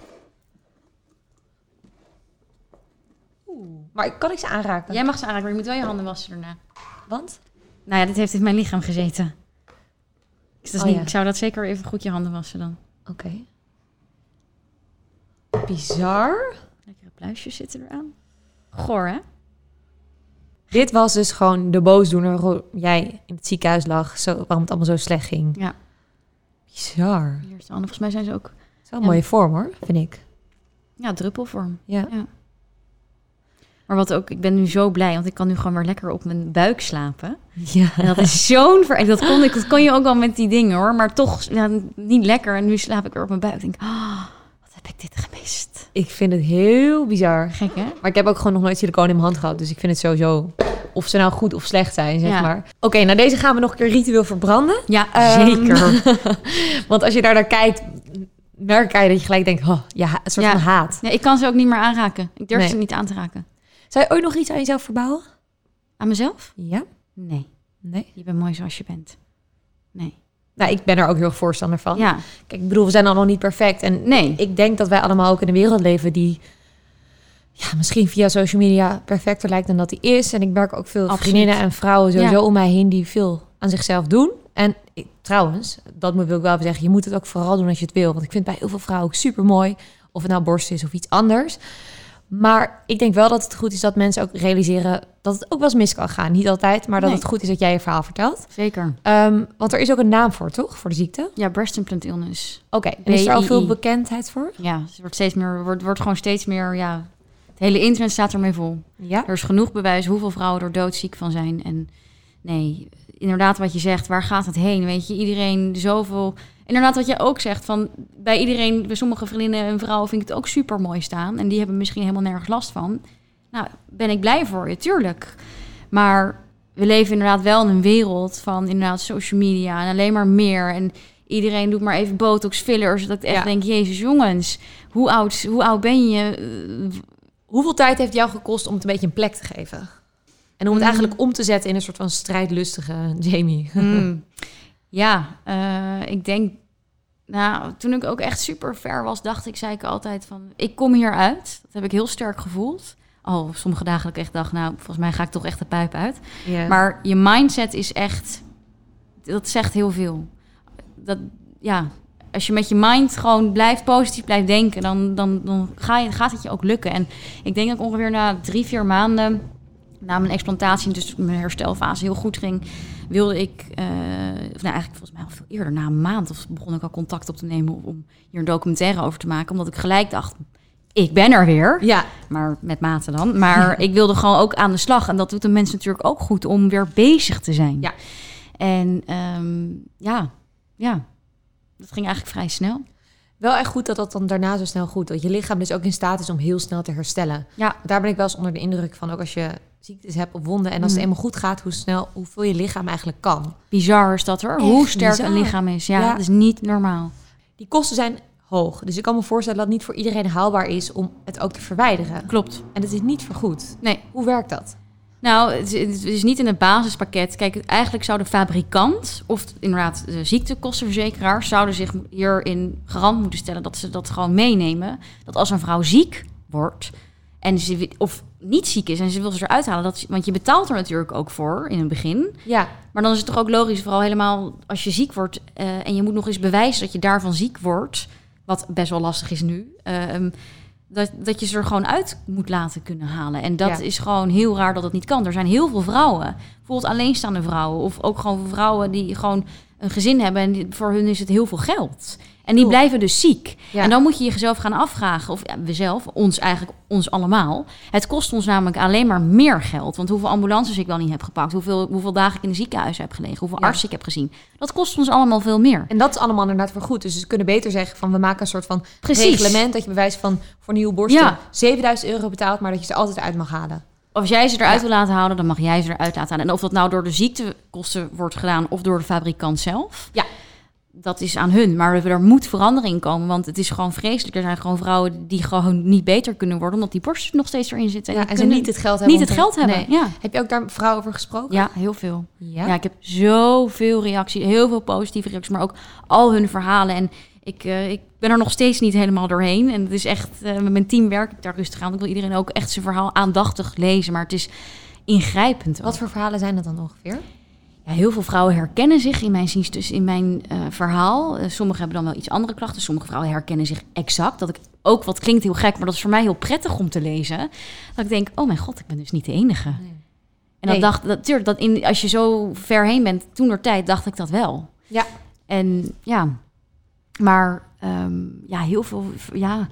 S2: Oeh. Maar kan ik ze aanraken?
S1: Jij mag ze aanraken, maar je moet wel je handen wassen daarna.
S2: Want?
S1: Nou ja, dit heeft in mijn lichaam gezeten. Dus dat is
S2: Oh,
S1: niet,
S2: ja.
S1: ik zou dat zeker even goed je handen wassen dan.
S2: Oké. Okay. Bizar.
S1: Lekkere pluisjes zitten eraan. Goor, hè?
S2: Dit was dus gewoon de boosdoener waarom jij in het ziekenhuis lag, zo, waarom het allemaal zo slecht ging.
S1: Ja.
S2: Bizar.
S1: Hier is de handen. Volgens mij zijn ze ook...
S2: Zo'n
S1: Ja.
S2: mooie vorm hoor, vind ik.
S1: Ja, druppelvorm.
S2: Ja.
S1: Ja. Maar wat ook, ik ben nu zo blij, want ik kan nu gewoon weer lekker op mijn buik slapen.
S2: Ja.
S1: En dat is zo'n ver... Dat kon, ik, dat kon je ook al met die dingen, hoor. Maar toch ja, niet lekker. En nu slaap ik weer op mijn buik. Ik denk, oh, wat heb ik dit gemist.
S2: Ik vind het heel bizar.
S1: Gek, hè?
S2: Maar ik heb ook gewoon nog nooit siliconen in mijn hand gehad. Dus ik vind het sowieso... Of ze nou goed of slecht zijn, zeg
S1: Ja.
S2: maar. Oké, okay, nou deze gaan we nog een keer ritueel verbranden.
S1: Ja,
S2: Um,
S1: zeker.
S2: Want als je daar naar kijkt, merk je dat je gelijk denkt... Oh, ja, een soort
S1: Ja.
S2: van haat.
S1: Nee, ik kan ze ook niet meer aanraken. Ik durf
S2: Nee.
S1: ze niet aan te raken.
S2: Zou je ooit nog iets aan jezelf verbouwen?
S1: Aan mezelf?
S2: Ja?
S1: Nee.
S2: Nee?
S1: Je bent mooi zoals je bent. Nee.
S2: Nou, ik ben er ook heel erg voorstander van.
S1: Ja.
S2: Kijk, ik bedoel, we zijn allemaal niet perfect. En
S1: Nee.
S2: ik denk dat wij allemaal ook in een wereld leven die... Ja, misschien via social media perfecter lijkt dan dat die is. En ik merk ook veel
S1: Absoluut.
S2: vriendinnen en vrouwen sowieso
S1: Ja.
S2: om mij heen... die veel aan zichzelf doen. En ik, trouwens, dat wil ik wel even zeggen... je moet het ook vooral doen als je het wil. Want ik vind bij heel veel vrouwen ook super mooi... of het nou borst is of iets anders... Maar ik denk wel dat het goed is dat mensen ook realiseren... dat het ook wel eens mis kan gaan. Niet altijd, maar dat
S1: Nee.
S2: het goed is dat jij je verhaal vertelt.
S1: Zeker.
S2: Um, want er is ook een naam voor, toch? Voor de ziekte?
S1: Ja, breast implant illness.
S2: Oké, okay. En is er al
S1: B I I.
S2: veel bekendheid voor?
S1: Ja, het wordt steeds meer, wordt, wordt gewoon steeds meer, ja... Het hele internet staat ermee vol.
S2: Ja.
S1: Er is genoeg bewijs hoeveel vrouwen er doodziek van zijn. En nee, inderdaad wat je zegt, waar gaat het heen? Weet je, iedereen zoveel... Inderdaad wat je ook zegt, van bij iedereen, bij sommige vriendinnen en vrouwen vind ik het ook super mooi staan. En die hebben misschien helemaal nergens last van. Nou, ben ik blij voor je, tuurlijk. Maar we leven inderdaad wel in een wereld van inderdaad social media en alleen maar meer. En iedereen doet maar even botox, fillers. Dat ik echt
S2: Ja.
S1: denk, jezus jongens, hoe oud, hoe oud ben je?
S2: Hoeveel tijd heeft jou gekost om het een beetje een plek te geven? En om het
S1: Mm.
S2: eigenlijk om te zetten in een soort van strijdlustige Jamie?
S1: Hmm. Ja, uh, ik denk... Nou, toen ik ook echt super ver was, dacht ik, zei ik altijd van... Ik kom hieruit. Dat heb ik heel sterk gevoeld. Al op sommige dagen dat ik echt dacht... Nou, volgens mij ga ik toch echt de pijp uit.
S2: Ja.
S1: Maar je mindset is echt... Dat zegt heel veel. Dat, ja, als je met je mind gewoon blijft positief blijft denken... dan, dan, dan ga je, gaat het je ook lukken. En ik denk dat ik ongeveer na drie, vier maanden... na mijn explantatie, dus mijn herstelfase heel goed ging... wilde ik, uh, of nou eigenlijk volgens mij al veel eerder, na een maand... of begon ik al contact op te nemen om hier een documentaire over te maken. Omdat ik gelijk dacht, ik ben er weer.
S2: Ja.
S1: Maar met mate dan. Maar ik wilde gewoon ook aan de slag. En dat doet de mensen natuurlijk ook goed om weer bezig te zijn.
S2: Ja.
S1: En um, ja, ja, dat ging eigenlijk vrij snel.
S2: Wel echt goed dat dat dan daarna zo snel goed... dat je lichaam dus ook in staat is om heel snel te herstellen.
S1: Ja.
S2: Daar ben ik wel eens onder de indruk van, ook als je ziektes hebt of wonden... en als het eenmaal goed gaat, hoe snel, hoeveel je lichaam eigenlijk kan.
S1: Bizar is dat hoor.
S2: Echt
S1: hoe sterk
S2: bizar.
S1: een lichaam is. Ja,
S2: Ja.
S1: dat is niet normaal.
S2: Die kosten zijn hoog. Dus ik kan me voorstellen dat het niet voor iedereen haalbaar is... om het ook te verwijderen.
S1: Klopt.
S2: En het is niet vergoed.
S1: Nee.
S2: Hoe werkt dat?
S1: Nou, het is, het is niet in het basispakket. Kijk, eigenlijk zou de fabrikant of inderdaad de ziektekostenverzekeraar... zouden zich hierin garant moeten stellen dat ze dat gewoon meenemen. Dat als een vrouw ziek wordt en ze of niet ziek is en ze wil ze eruit halen... Dat, want je betaalt er natuurlijk ook voor in het begin.
S2: Ja.
S1: Maar dan is het toch ook logisch, vooral helemaal als je ziek wordt... Uh, en je moet nog eens bewijzen dat je daarvan ziek wordt... wat best wel lastig is nu... Uh, um, Dat, dat je ze er gewoon uit moet laten kunnen halen. En dat
S2: Ja.
S1: is gewoon heel raar dat het niet kan. Er zijn heel veel vrouwen, bijvoorbeeld alleenstaande vrouwen... of ook gewoon vrouwen die gewoon een gezin hebben... en die, voor hun is het heel veel geld. En die
S2: Cool.
S1: blijven dus ziek.
S2: Ja.
S1: En dan moet je jezelf gaan afvragen, of ja, we zelf, ons eigenlijk, ons allemaal... het kost ons namelijk alleen maar meer geld. Want hoeveel ambulances ik wel niet heb gepakt... hoeveel, hoeveel dagen ik in de ziekenhuis heb gelegen... hoeveel
S2: Ja.
S1: artsen ik heb gezien... dat kost ons allemaal veel meer.
S2: En dat is allemaal inderdaad voor goed. Dus ze kunnen beter zeggen van we maken een soort van
S1: Precies.
S2: reglement... dat je bewijst van voor nieuwe borsten
S1: Ja.
S2: zevenduizend euro betaalt... maar dat je ze altijd uit mag halen.
S1: Als jij ze eruit
S2: Ja.
S1: wil laten houden, dan mag jij ze eruit laten halen. En of dat nou door de ziektekosten wordt gedaan of door de fabrikant zelf,
S2: Ja.
S1: dat is aan hun. Maar er moet verandering in komen, want het is gewoon vreselijk. Er zijn gewoon vrouwen die gewoon niet beter kunnen worden, omdat die borsten nog steeds erin zitten.
S2: Ja,
S1: die
S2: en ze
S1: kunnen
S2: niet het geld hebben.
S1: niet
S2: om
S1: het
S2: te-
S1: geld hebben.
S2: Nee.
S1: Ja.
S2: Heb je ook daar vrouwen over gesproken?
S1: ja, heel veel.
S2: Ja?
S1: Ja, ik heb zoveel reacties, heel veel positieve reacties, maar ook al hun verhalen. En ik, uh, ik ben er nog steeds niet helemaal doorheen. En het is echt, uh, met mijn team werk ik daar rustig aan. Ik wil iedereen ook echt zijn verhaal aandachtig lezen, maar het is ingrijpend. Ook.
S2: Wat voor verhalen zijn dat dan ongeveer?
S1: Ja, heel veel vrouwen herkennen zich in mijn, dus in mijn uh, verhaal. Uh, sommigen hebben dan wel iets andere klachten. Sommige vrouwen herkennen zich exact. Dat ik ook, wat klinkt heel gek, maar dat is voor mij heel prettig om te lezen. Dat ik denk, oh mijn god, ik ben dus niet de enige.
S2: Nee.
S1: En dat
S2: Nee.
S1: dacht, natuurlijk, dat in, als je zo ver heen bent, toenertijd dacht ik dat wel.
S2: Ja.
S1: En ja, maar um, ja, heel veel, ja,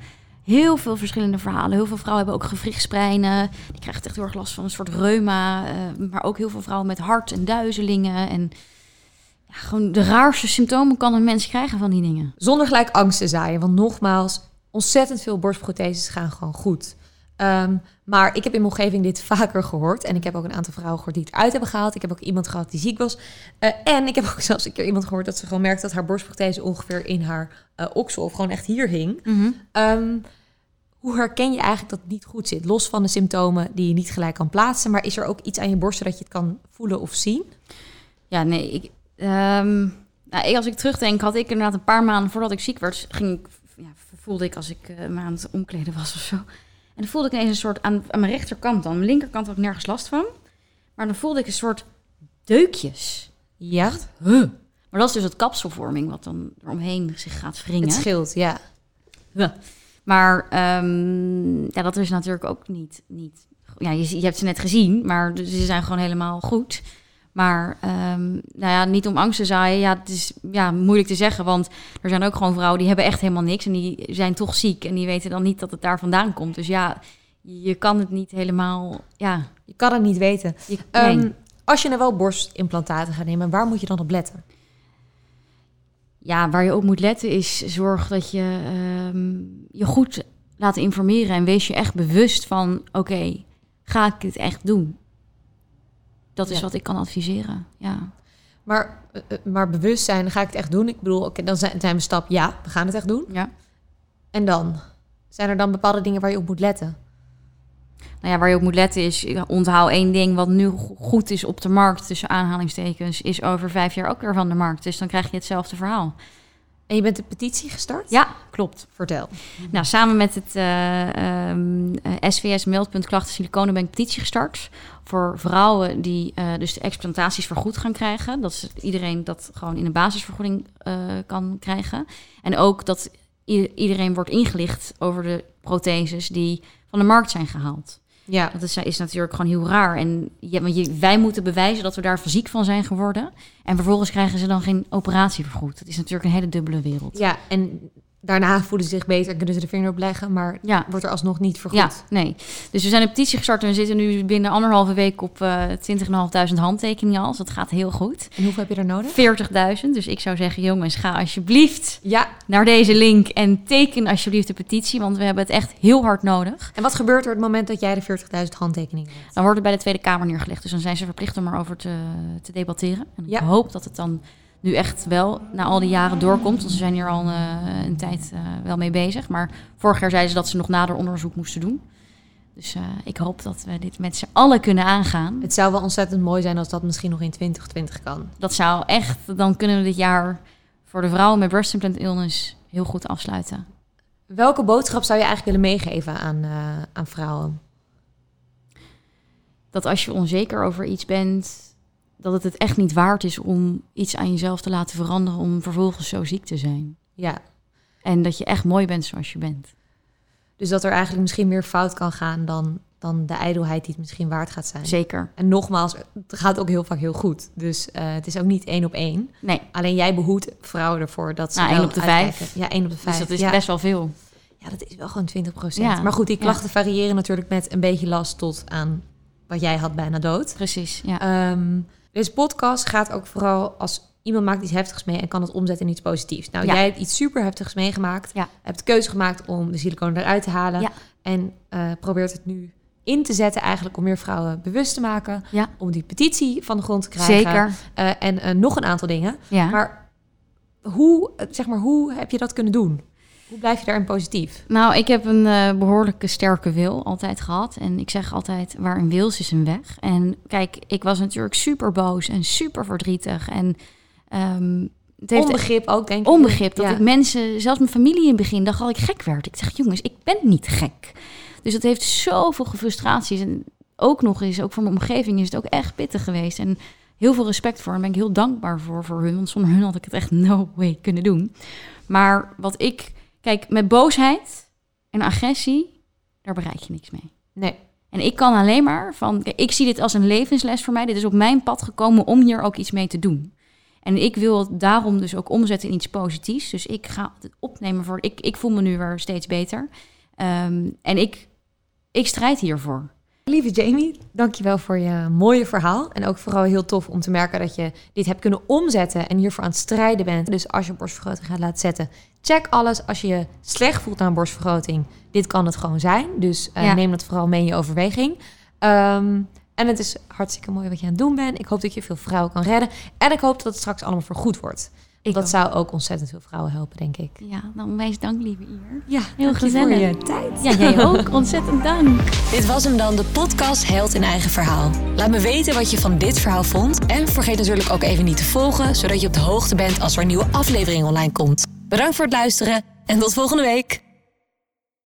S1: heel veel verschillende verhalen. Heel veel vrouwen hebben ook gewrichtspijnen. Die krijgen echt heel erg last van een soort reuma. Uh, maar ook heel veel vrouwen met hart- en duizelingen. En ja, gewoon de raarste symptomen kan een mens krijgen van die dingen.
S2: Zonder gelijk angst te zaaien. Want nogmaals, ontzettend veel borstprotheses gaan gewoon goed. Um, maar ik heb in mijn omgeving dit vaker gehoord. En ik heb ook een aantal vrouwen gehoord die het uit hebben gehaald. Ik heb ook iemand gehad die ziek was. Uh, en ik heb ook zelfs een keer iemand gehoord dat ze gewoon merkte dat haar borstprothese ongeveer in haar uh, oksel of gewoon echt hier hing.
S1: Mm-hmm.
S2: Um, hoe herken je eigenlijk dat het niet goed zit? Los van de symptomen die je niet gelijk kan plaatsen. Maar is er ook iets aan je borst zodat je het kan voelen of zien?
S1: Ja, nee. Ik, um, nou, als ik terugdenk, had ik inderdaad een paar maanden voordat ik ziek werd, ging ik, ja, voelde ik als ik uh, me aan het omkleden was of zo. En dan voelde ik ineens een soort, aan, aan mijn rechterkant dan. Aan mijn linkerkant had ik nergens last van. Maar dan voelde ik een soort deukjes.
S2: Ja.
S1: Huh. Maar dat is dus het kapselvorming wat dan eromheen zich gaat wringen.
S2: Het scheelt, ja.
S1: Huh. Maar um, ja, dat is natuurlijk ook niet... niet ja, je, je hebt ze net gezien, maar ze zijn gewoon helemaal goed. Maar um, nou ja, niet om angst te zaaien. Ja, het is ja, moeilijk te zeggen, want er zijn ook gewoon vrouwen die hebben echt helemaal niks en die zijn toch ziek en die weten dan niet dat het daar vandaan komt. Dus ja, je kan het niet helemaal, ja.
S2: Je kan het niet weten.
S1: Je, nee.
S2: um, als je nou wel borstimplantaten gaat nemen, waar moet je dan op letten?
S1: Ja, waar je op moet letten is zorg dat je um, je goed laat informeren en wees je echt bewust van, oké, okay, ga ik dit echt doen? Dat is ja. wat ik kan adviseren, ja.
S2: Maar, maar bewust zijn, ga ik het echt doen? Ik bedoel, oké, okay, dan zijn, zijn we stap, ja, we gaan het echt doen.
S1: Ja.
S2: En dan? Zijn er dan bepaalde dingen waar je op moet letten?
S1: Nou ja, waar je op moet letten is, onthoud één ding wat nu goed is op de markt, tussen aanhalingstekens, is over vijf jaar ook weer van de markt. Dus dan krijg je hetzelfde verhaal.
S2: En je bent de petitie gestart?
S1: Ja, klopt.
S2: Vertel.
S1: Nou, samen met het uh, um, S V S Meldpunt Klachten Siliconen ben ik petitie gestart voor vrouwen die uh, dus de explantaties vergoed gaan krijgen. Dat is iedereen dat gewoon in een basisvergoeding uh, kan krijgen. En ook dat i- iedereen wordt ingelicht over de protheses die van de markt zijn gehaald.
S2: Ja.
S1: Dat is, is natuurlijk gewoon heel raar. En ja, want je, wij moeten bewijzen dat we daar ziek van zijn geworden. En vervolgens krijgen ze dan geen operatie vergoed. Dat is natuurlijk een hele dubbele wereld.
S2: Ja, en daarna voelen ze zich beter en kunnen ze de vinger op leggen. Maar
S1: ja.
S2: wordt er alsnog niet vergoed.
S1: Ja, nee. Dus we zijn een petitie gestart en we zitten nu binnen anderhalve week op uh, twintigduizend handtekeningen al. Dus dat gaat heel goed.
S2: En hoeveel heb je er nodig?
S1: veertigduizend. Dus ik zou zeggen, jongens, ga alsjeblieft
S2: ja.
S1: naar deze link en teken alsjeblieft de petitie. Want we hebben het echt heel hard nodig.
S2: En wat gebeurt er op het moment dat jij de veertigduizend handtekeningen hebt?
S1: Dan wordt het bij de Tweede Kamer neergelegd. Dus dan zijn ze verplicht om erover te, te debatteren. En ik
S2: ja.
S1: hoop dat het dan nu echt wel na al die jaren doorkomt. Want ze zijn hier al uh, een tijd uh, wel mee bezig. Maar vorig jaar zeiden ze dat ze nog nader onderzoek moesten doen. Dus uh, ik hoop dat we dit met z'n allen kunnen aangaan.
S2: Het zou wel ontzettend mooi zijn als dat misschien nog in twintig twintig kan.
S1: Dat zou echt, dan kunnen we dit jaar voor de vrouwen met breast implant illness heel goed afsluiten.
S2: Welke boodschap zou je eigenlijk willen meegeven aan, uh, aan vrouwen?
S1: Dat als je onzeker over iets bent, dat het het echt niet waard is om iets aan jezelf te laten veranderen om vervolgens zo ziek te zijn.
S2: Ja.
S1: En dat je echt mooi bent zoals je bent.
S2: Dus dat er eigenlijk misschien meer fout kan gaan dan, dan de ijdelheid die het misschien waard gaat zijn.
S1: Zeker.
S2: En nogmaals, het gaat ook heel vaak heel goed. Dus uh, het is ook niet één op één.
S1: Nee.
S2: Alleen jij behoedt vrouwen ervoor dat ze
S1: nou,
S2: wel
S1: één op de
S2: uitkijken.
S1: vijf.
S2: Ja, één op de vijf.
S1: Dus dat is
S2: ja.
S1: best wel veel.
S2: Ja, dat is wel gewoon twintig procent.
S1: Ja.
S2: Maar goed, die klachten
S1: ja.
S2: variëren natuurlijk met een beetje last tot aan wat jij had bijna dood.
S1: Precies, ja.
S2: Um, deze podcast gaat ook vooral als iemand maakt iets heftigs mee en kan het omzetten in iets positiefs. Nou,
S1: ja.
S2: jij hebt iets super heftigs meegemaakt.
S1: Ja.
S2: Hebt de keuze gemaakt om de siliconen eruit te halen.
S1: Ja.
S2: En uh, probeert het nu in te zetten eigenlijk om meer vrouwen bewust te maken.
S1: Ja.
S2: Om die petitie van de grond te krijgen.
S1: Zeker.
S2: Uh, en uh, nog een aantal dingen.
S1: Ja.
S2: Maar hoe, zeg maar, hoe heb je dat kunnen doen? Hoe blijf je daarin positief?
S1: Nou, ik heb een uh, behoorlijke sterke wil altijd gehad. En ik zeg altijd, waar een wil is, is een weg. En kijk, ik was natuurlijk super boos en super verdrietig. En um, het heeft
S2: onbegrip ook, denk ik.
S1: Onbegrip. Dat
S2: ja.
S1: ik mensen, zelfs mijn familie in het begin, dacht dat ik gek werd. Ik zeg, jongens, ik ben niet gek. Dus dat heeft zoveel frustraties. En ook nog eens, ook voor mijn omgeving, is het ook echt pittig geweest. En heel veel respect voor. En ben ik heel dankbaar voor, voor hun. Want zonder hun had ik het echt no way kunnen doen. Maar wat ik... Kijk, met boosheid en agressie, daar bereik je niks mee.
S2: Nee.
S1: En ik kan alleen maar van... Kijk, ik zie dit als een levensles voor mij. Dit is op mijn pad gekomen om hier ook iets mee te doen. En ik wil het daarom dus ook omzetten in iets positiefs. Dus ik ga het opnemen voor... Ik, ik voel me nu weer steeds beter. Um, en ik, ik strijd hiervoor.
S2: Lieve Jamie, dankjewel voor je mooie verhaal. En ook vooral heel tof om te merken dat je dit hebt kunnen omzetten en hiervoor aan het strijden bent. Dus als je borstvergroting gaat laten zetten, check alles. Als je je slecht voelt na een borstvergroting, dit kan het gewoon zijn. Dus uh, ja. neem dat vooral mee in je overweging. Um, en het is hartstikke mooi wat je aan het doen bent. Ik hoop dat je veel vrouwen kan redden. En ik hoop dat het straks allemaal vergoed wordt. Ik dat ook. Zou ook ontzettend veel vrouwen helpen, denk ik.
S1: Ja, nou onwijs dank, lieve Ier.
S2: Ja,
S1: heel gezellig.
S2: Voor je tijd.
S1: Ja, jij ook. Ontzettend dank.
S3: Dit was hem dan, de podcast Held in Eigen Verhaal. Laat me weten wat je van dit verhaal vond. En vergeet natuurlijk ook even niet te volgen, zodat je op de hoogte bent als er een nieuwe aflevering online komt. Bedankt voor het luisteren en tot volgende week.